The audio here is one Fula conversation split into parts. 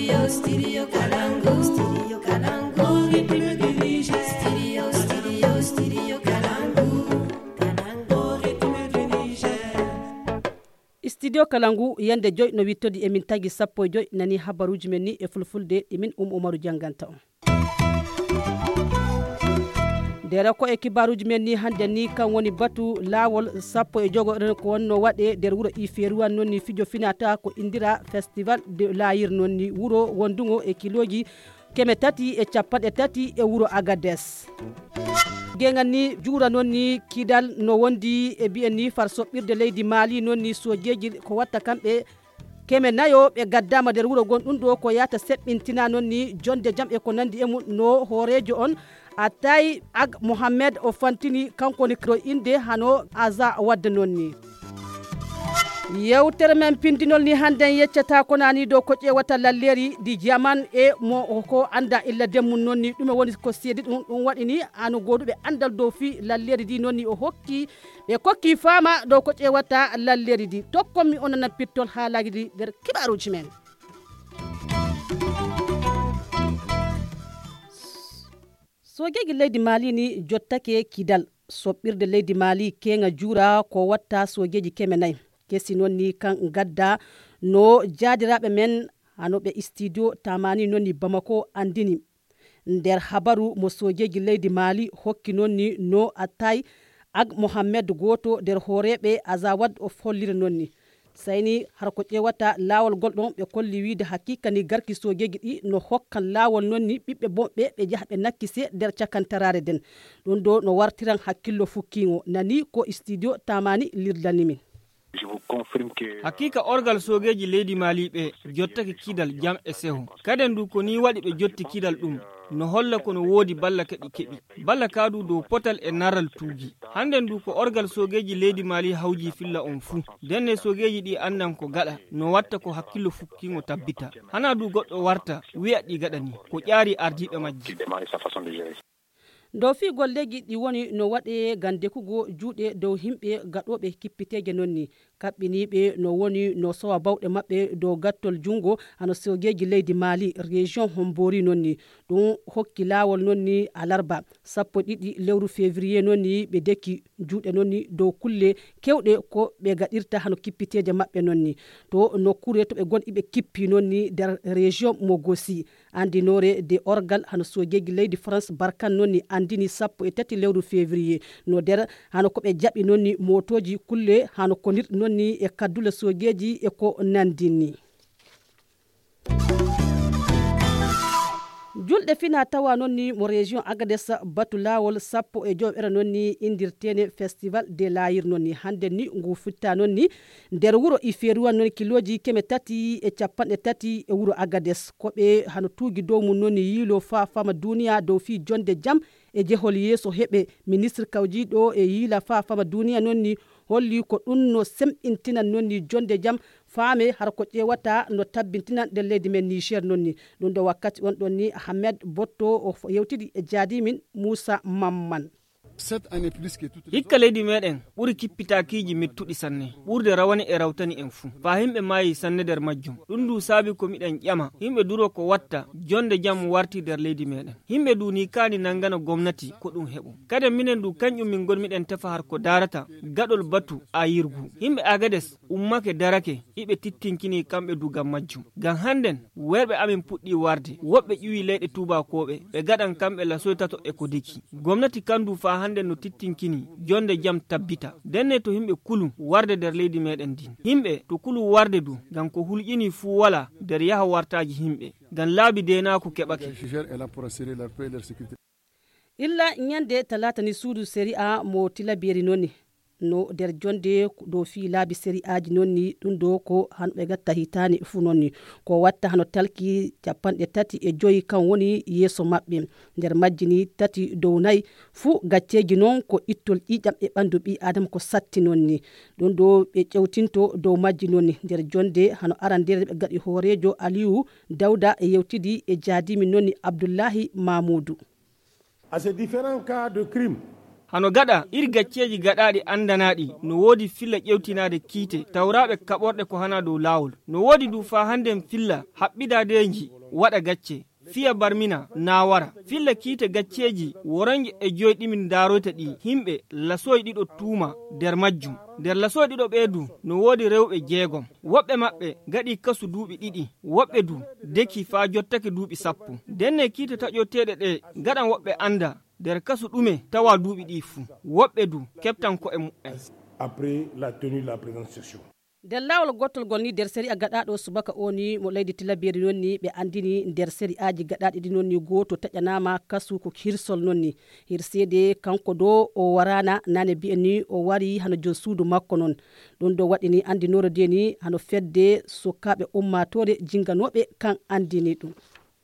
Studio Kalangu. Studio Kalangu. Studio Kalangu. Studio Kalangu yande joy no wittodi emin tagi sappo joy nani habaruji men ni e fulfulde emin Umaru Janganta on. Dere ko e kibaruji men ni hande ni kan woni batu lawol sappo e jogo ko wonno wade der wuro Iferuwa nonni fijo finata ko indira festival de layir nonni wuro wondungo e kiloji keme tati e capade tati e wuro Agades. Gengan ni jura nonni kidal no wondi e bi'en ni far sobbirde leydi Mali nonni sojeji ko watta kambe keme nayo be gaddama der wuro gondun do ko yata sebbintina nonni jonde jam e ko nandi e no horejo on atay ag Mohamed o fantini kanko ni kro inde hano aza wadde nonni yewtere men pindinol ni handen yeccata ko nani do ko ƴewata lalleri di jaman e mo ko anda illa demmun nonni ɗume woni ko seedi ɗum waɗi ni anu goduɓe andal do fi lalleri di nonni o hokki ɓe kokki fama do ko ƴewata lalleri di tokkomi onana pittol haalaji di nder kibaruji men. Sojeji leydi Mali ni jottake kidal soɓɓirde leydi Mali kenga jura ko watta sojeji keme nayyi kesi noon ni kan gadda no jaadiraɓe men hanoɓe studio tamani noon ni Bamako andini nder habaru mo sojeji leydi Mali hokki noon ni no attay ag Mohamed goto nder horeɓe Azawad o follira noon ni sayni har ko ƴewata lawol golɗon ɓe kolli wiide hakika ni garki sojeji ɗi no hokkan lawol noon ni ɓiɓɓe bonɓe ɓe jaha ɓe nakkise nder cakantarare den ɗum do no wartiran hakkillo fukkigo nani ko studio tamani lirdanimin. Hakika orgal sogeji leydi Mali ɓe jottake kidal jam e seho kaden du ko ni waɗi ɓe jotti kidal ɗum no holla kono woodi balla keɓi balla kadu dow potal e naral tuugi handen du ko orgal sogeji leydi Mali hawji filla on fuu denne sogeji ɗi andan ko gaɗa no watta ko hakkillo fukkingo tabbita hana du goɗɗo warta wi'a ɗi gaɗani ko ƴaari ardiɓe majji. Dow fi golleji ɗi woni no waɗe gande kugo juuɗe dow himɓe gaɗoɓe kippiteje nonni kaɓɓiniɓe no woni no sowa bawɗe maɓɓe dow gattol jungo hano sogeji leydi Mali région Hombori nonni ɗum hokki lawol nonni alarba 12 lewru février nonni ɓe dekki juuɗe nonni dow kulle kewɗe ko ɓe gaɗirta hano kippiteje maɓɓe nonni to nokkure to ɓe gonɗi ɓe kippi nonni nder région Mogosi andinore de orgal hano sogeji leydi France Barkan nonni andini 13 lewru février no der hano ko ɓe jaɓi nonni motoji kulle hano konir nonni e kaddule sojeji e ko nandini. Julɗe fina tawa nonni mo région Agades batu lawol sappo e joɓere nonni indirtene festival de layir nonni hande ni ngu fitta nonni nder wuro Iferuwa nonni kiloji keme tati e capanɗe tati e wuro Agades koɓe hano tuugi dow mum nonni yilo fa fama duniya dow fi jonde jam e jehol yeeso heɓe ministre kawjiɗo e yiila fa fama duniya nonni holli ko ɗum no semɓintinan nonni jonde jam faame har ko ƴewata no tabbintinan nder leydi men Niger nonni ɗum do wakkati on ɗon ni Ahmed Botto o yewtidi e jaadimin Moussa Mamman. Hikka leydi meɗen ɓuri kippitakiji mettuɗi sanne ɓurde rawane e rawtani en fuu fa himɓe maayi sanne nder majjum ɗum du saabi ko miɗen ƴama himɓe duro ko watta jonde jam warti nder leydi meɗen himɓe du ni kani nangana gomnati ko ɗum heɓo kada minen du kanƴum min gonmiɗen tefa har ko darata gaɗol batu a yirgu himɓe Agades ummake darake iɓe tittinkini kamɓe du gam majjum gam handen werɓe amin puɗɗi warde woɓɓe ƴiwi leyɗe tubakoɓe ɓe gaɗan kamɓe lasoytato e ko diki gomnati kandu fa hande no tittinkini jonde jam tabbita denne to himɓe kulu warde nder leydi meɗen din himɓe to kulu warde du gam ko hulƴini fuu wala nder yaha wartaji himɓe gam laabi denako keɓake illa ñande talata ni suudu série A mo tilaberi nonni no nder jonde do fi laabi série aji nonni ɗum do ko hanɓe gatta hitani fu nonni ko watta hano talki 35 kan woni yeeso maɓɓe nder majjini 3 dow 4 fu gacceji noon ko ittol ƴiƴam e ɓandu ɓi adam ko satti nonni ɗum do ɓe ƴewtinto dow majji nonni nder jonde hano arandere ɓe gaɗi hoorejo Aliou Dawda e yewtidi e jaadimi nonni Abdoullahi Mamoudou. À ces différents cas de crimes hano gada iri gacceji gaɗaɗi andanaɗi no wodi filla ƴewtinade kiite tawraɓe kaɓorɗe ko hana dow lawol no wodi du fa handen filla haɓɓidadeji waɗa gacce fiya barmina na wara filla kiite gacceji worange e joyɗimin daroyta ɗi himɓe lasoy ɗiɗo tuuma nder majjum nder lasoy ɗiɗo ɓeedu no wodi rewɓe 6 woɓɓe maɓɓe gaɗi kasu duuɓi 2 woɓɓe du deki fa jottake duuɓi 10 denne kiite taƴoteɗe ɗe gaɗan woɓɓe anda nder kasu ɗume tawa duuɓi ɗi fuu woɓɓe du keptan ko e mu'en après la tenue de la présente session. nder lawol gottol gol ni nder série a gaɗaɗo subaka o ni mo leydi tilaberi noon ni ɓe andini nder série aji gaɗaɗi ɗi noon ni goto taƴanama kasu ko hirsol noon ni hirsede kanko do o warana nane mbiyen ni o wari hano jon suudu makko noon ɗum do waɗini andinore de ni hano fedde sukaɓe ummatore jinganoɓe kan andini ɗum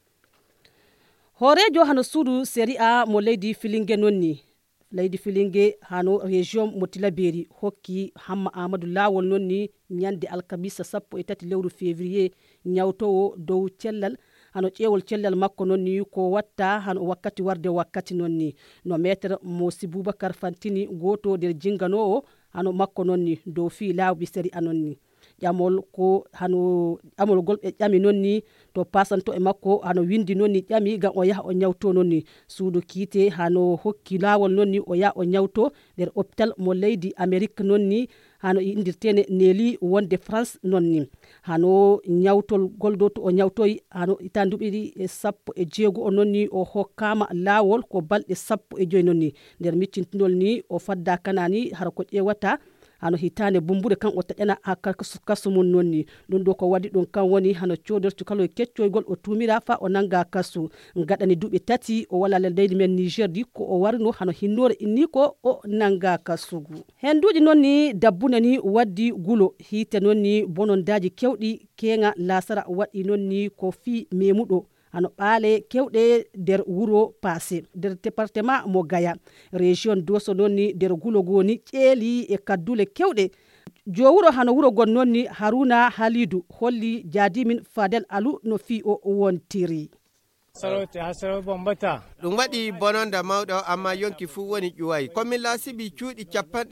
horejo hano suudu série a mo leydi filingue noon ni leydi filingue hano région mo tilaberi hokki hamma amadou lawol noon ni ñande alkamisa 13 lewru février ñawtowo dow cellal hano ƴeewol cellal makko noon ni ko watta hano wakkati warde wakkati noon ni no maître Mosi Boubacar Fantini goto nder jinganowo hano makko noon ni dow fi lawɓi série a noon ni ƴamol ko hano ƴamol gol ɓe ƴami noon ni to pasanto e makko hano windi noon ni ƴami gam o yaha o ñawto noon ni suudu kiite hano hokki lawol noon ni o yaha o ñawto nder hôpital mo leydi Amérique noon ni hano indirtene neeli wonde France noon ni hano ñawtol goldo to o ñawtoyi hano ita nduɓi 16 o noon ni o hokkama lawol ko balɗe 15 noon ni nder miccintinol ni o fadda kanani hara ko ƴewata hano hitande bumbude kan o taƴana ha kasu mum noon ni ɗum ɗo ko waɗi ɗum kan woni hano codertu kala keccoygol o tumira fa o nanga kasu gaɗani duuɓi 3 o walla leydi men Niger di ko o warno hano hinnore inni ko o nanga kasugu henduji noon ni dabbune ni waddi gulo hite noon ni bonondaji kewɗi kenga lasara waɗi noon ni ko fi memuɗo hano ɓaale kewɗe nder wuro passé nder département mo Gaya région Dosso noon ni nder gulo goni ƴeeli e kaddule kewɗe jowuro hano wuro gon noon ni Haruna Halidou holli jadimin Fadel Alou no fi o wontiri ɗum waɗi bononda mawɗo amma yonki fuu woni ƴuway komin laasibi cuuɗi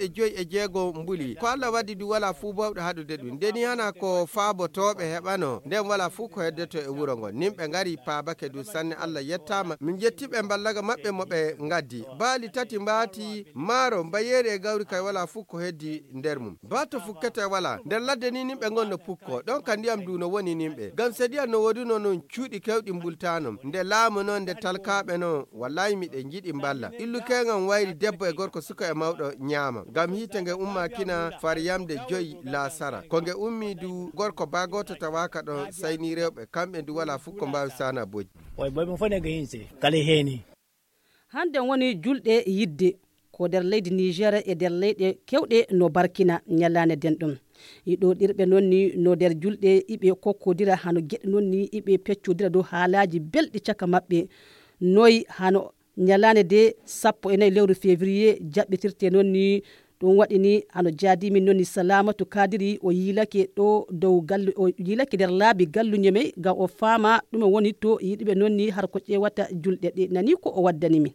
56 mbuli ko Allah waɗi du wala fuu bawɗo haɗude ɗum ndeni hana ko faabotoɓe heɓano nden wala fuu ko heddeto e wuro ngon nimɓe ngari paabake du sanne Allah yettama min jettiɓe ballaga maɓɓe moɓe gaddi baali 3 mbaati maaro mbayeri e gawri kay wala fuu ko heddi nder mum bato fukkete wala nder ladde ni nimɓe gonno pukko ɗon ka ndiyam du no woni nimɓe gam so ndiyam no woduno noon cuuɗi kewɗi mbultanom nde laamu noon nde talkaɓe noon wallahi miɗen jiɗi mballa illu kegam wayri debbo e gorko suka e mawɗo ñaama gam hite nge umma kina far yamde 5 lasara ko nge ummi du gorko bagoto tawaka ɗon sayni rewɓe kamɓe du wala fuu ko mbawi sana boji way boy mo fone ga hinse kala heni hande woni julɗe yidde ko nder leydi Niger e nder leyɗe kewɗe no barkina ñallane den ɗum yiɗo ɗirɓe noon ni no nder julɗe iɓe kokkodira hano gueɗe noon ni iɓe peccodira dow haalaji belɗi caka maɓɓe noyi hano ñalane de 14 lewru février jaɓɓitirte noon ni ɗum waɗi ni hano jaadimin noon ni Salamatu Kadiri o yilake ɗo dow gallu o yilake nder laabi galluñeme gam o faama ɗum woni to yiɗiɓe noon ni har ko ƴewata julɗe ɗe nani ko o waddanimi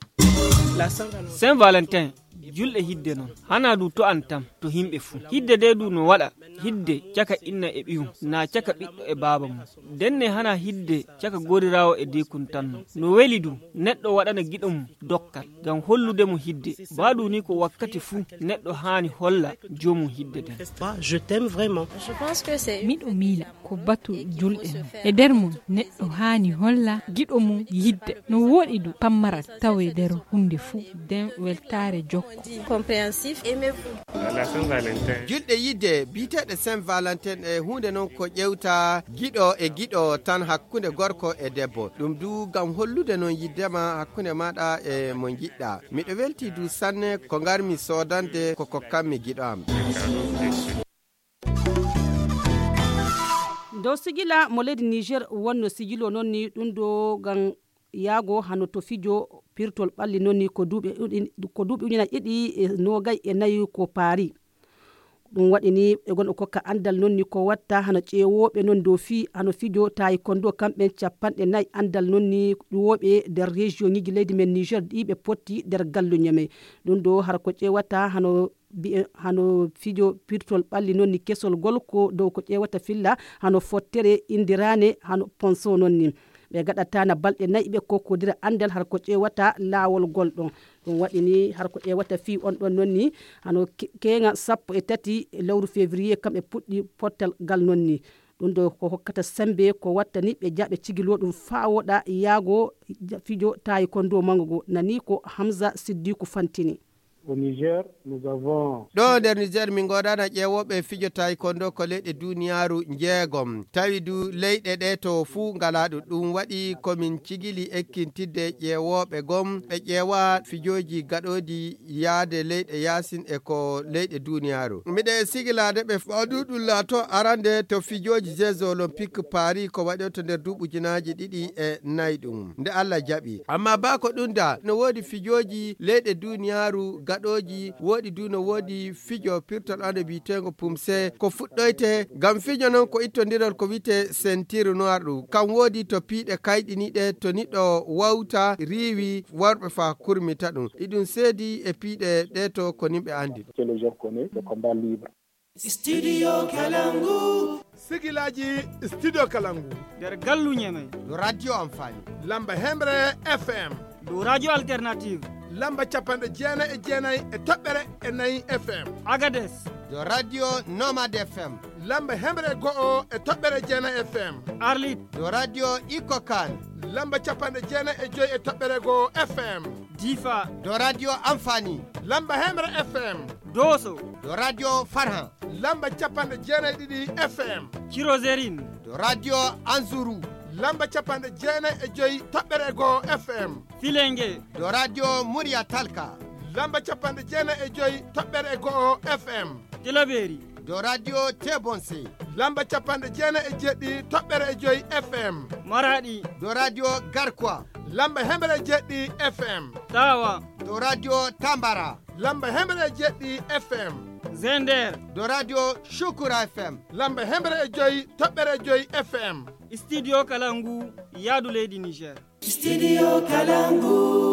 Saint Valentin julɗe hidde noon hana du to an tam to himɓe fuu hidde de du no waɗa hidde caka inna e ɓiyum na caka ɓiɗɗo e baaba mum denne hana hidde caka gorirawo e dekun tanno no weli du neɗɗo waɗana giɗo mum dokkal gam hollude mo hidde baɗu ni ko wakkati fuu neɗɗo hani holla jomum hidde den je t'aime vraiment je pense que c'est miɗo miila ko batu julɗe non e nder mum neɗɗo hani holla giɗo mum yidde no woɗi du pammarat tawe nder hunde fuu den weltare jokko compréhensif aimez-vous la Saint-Valentin julɗe yidde biteɗe Saint Valentin e hunde noon ko ƴewta giɗo e giɗo tan hakkunde gorko e debbo ɗum du gam hollude noon yiddema hakkunde maɗa e mo jiɗɗa miɗo welti du sanne ko garmi sodande koko kammi giɗo am dow sigila mo leydi Niger wonno sigilo noon ni ɗum do gam yaago hano to fijo pirtol ɓalli noon ni ko duuɓi ujuna ɗiɗi e nogay e nayi ko paari ɗum waɗini e gonɗo kokka andal noon ni ko watta hano ƴeewoɓe noon dow hano fijo taekwondo kamɓen 40 andal noon ni ƴuwoɓe nder région ñiji leydi men Niger ɗiɓe potti nder galluñame ɗum ɗo har ko ƴeewata hano fijo pirtol ɓalli noon ni kesol gol ko dow ko ƴeewata filla hano fottere indirane hano ponso noon ni ɓe gaɗata na balɗe 4 ɓe kokkodira andal har ko ƴeewata laawol gol ɗon ɗum waɗini har ko ƴeewata fi on ɗon noon ni hano keŋa 13 lewru février kamɓe puɗɗi pottal gal noon ni ɗum ɗo ko hokkata sembe ko wattani ɓe jaɓe cigilo ɗum fawoɗa yaago fijo taekwondo mango go nani ko Hamza Siddikou fantini. Au Niger, nous avons... ɗo nder Niger min godana ƴeewoɓe fijo taekwondo ko leyɗe duniyaru jeegom tawi du leyɗe ɗe to fuu ngalaɗo ɗum waɗi komin cigili ekkintidde ƴeewoɓe gom ɓe ƴeewa fijoji gaɗoɗi yaade leyɗe yasin e ko leyɗe duniyaru miɗe sigilade ɓe faduɗum laato arande to fijoji Jeux olympique Paris ko waɗe to nder duɓujunaji 2 ɗum nde Allah jaɓi amma ba ko ɗum da no woodi fijoji leyɗe duniyaru gaɗoji woɗi duno woodi fijo pirtol ande biitengo pumse ko fuɗɗoyte gam fijo non ko ittondiral ko wite ceinture noir ɗum kam woodi to piiɗe kayɗiniɗe to niɗɗo wawta riiwi worɓe fa kurmita ɗum iɗum seedi e piiɗe ɗe to ko nimɓe andi Studio Kalangu sigilaji Studio Kalangu nder galluñeme radio amfani lamba hemre FM do radio alternative lamba 99.9 FM Agades do radio Nomad FM lamba hemre go'o e toɓɓere 9 FM Arlit do radio Ikokan lamba 95.1 FM Difa do radio Amfani lamba hemre FM Doso do radio Farhan lamba 92 FM Kirozerine do radio Anzuru lamba 95.1 FM Filenge do radio Muria Talka lamba 95.1 FM Tilaberi do radio Tebonse lamba 97.5 FM Maradi do radio Garkwa lamba 100.7 FM Tawa do radio Tambara lamba 100.7 FM Zender do radio Shukura FM lamba 100.5 FM Studio Kalangu Yadu Leydi Niger Studio Kalangu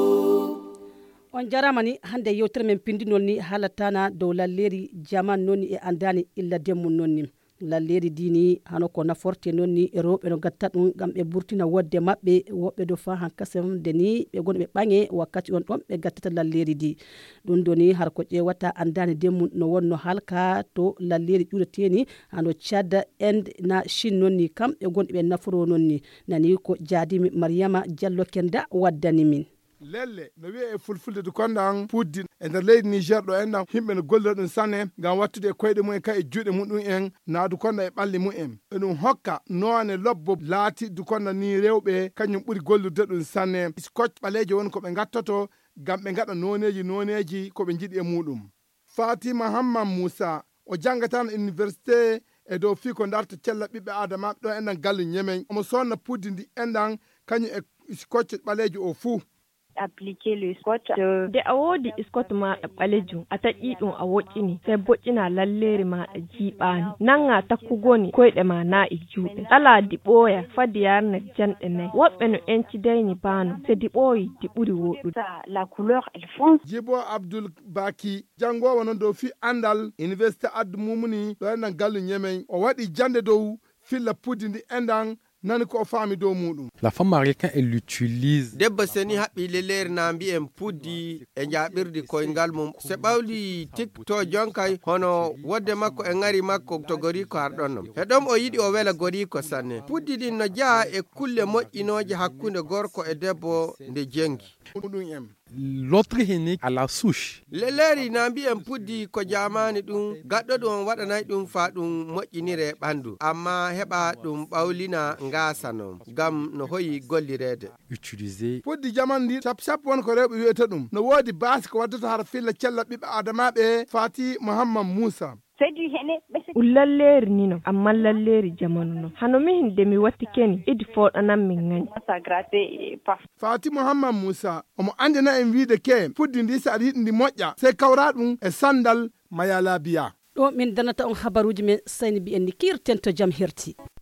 on jaramani hande yewtere men pindinol ni halatana dow lalleri jaman nonni e andani illa demmum nonni lalleri dini hano ko naforte nonni e rewɓe no gatta ɗum gam ɓe burtina wodde maɓɓe woɓɓe do fa han kasam deni ɓe gonɓe ɓange wakkati on ɗon ɓe gattata lalleri di ɗum doni har ko ƴewata andani demmum no wonno halka to lalleri ƴureteni hano Tchad Inde na Chine nonni kamɓe gonɓe naforo nonni nani ko jadimi Mariama Diallo Kenda waddani min lelle no wiye e fulfulde to kondan puddi e nder leydi Niger ɗo enɗam himɓe no gollira ɗum sanne ngam wattude e koyɗe mumen ka e juuɗe muɗum en naadu konda e ɓalli mumen eɗum hokka noone lobbo laati du konda ni rewɓe kañum ɓuri gollude ɗum sanne scotch ɓalejo woni koɓe gattoto ngam ɓe gaɗa noneji koɓe jiiɗi e muɗum Fatima Hamman Moussa o jangatan université e dow fi ko darta cella ɓiɓɓe adama ɗo enɗan gallu ñemen omo sonna puddi ndi enɗan kañum e scotch ɓalejo o fuu appliquer le scotch de a wodi scotch ma ɓalejum a taƴi ɗum a woƴƴini sai boƴƴina lallere ma a jiɓani nanga takkugoni koyɗe ma na e juuɗe ala diɓoya fadi yarne janɗe nayi woɓɓe no enci dayni bano se diɓoyi di ɓuri woɗude la couleur elle fonce. Jibo Abdul Baki jangowo non dow fi andal université addu mumuni ɗo enɗan gallu ñemen o waɗi jande dow filla puddi ndi enɗan nani ko faami dow muɗum. La femme mariée quand elle l'utilise. Debbo seni haɓɓi leleere na mbi'en puddi e jaɓirdi koyngal mum se ɓawli tikto jonkay hono wodde makko e ngari makko to goriko harɗon non heɗom o yiɗi o wela goriko sanne puddi ɗin no jaa e kulle moƴƴinoje hakkunde gorko e debbo nde jengi L'autre henné à la souche. Leleeri na mbi'en puddi ko jamani ɗum gaɗɗo ɗum waɗanay ɗum fa ɗum moƴƴinire ɓandu amma heɓa ɗum ɓawlina ngasa non gam no hoyi gollirede utiliser puddi jamandi sap won ko rewɓe wiyata ɗum no woodi baasi ko waddata har filla cella ɓiɓɓe adamaɓe Fati Muhammad Moussa lalleri nino amma lalleri jamanu no hano mihin de mi watti keni idi foɗanan min ngani Fati Muhammad Moussa omo andina en wiide ke puddi ndi sa aɗa yiɗi ndi moƴƴa sey kawra ɗum e sandal mayalabiya ɗo min danata on habaruji men sayni bi en ni kirten to jam herti.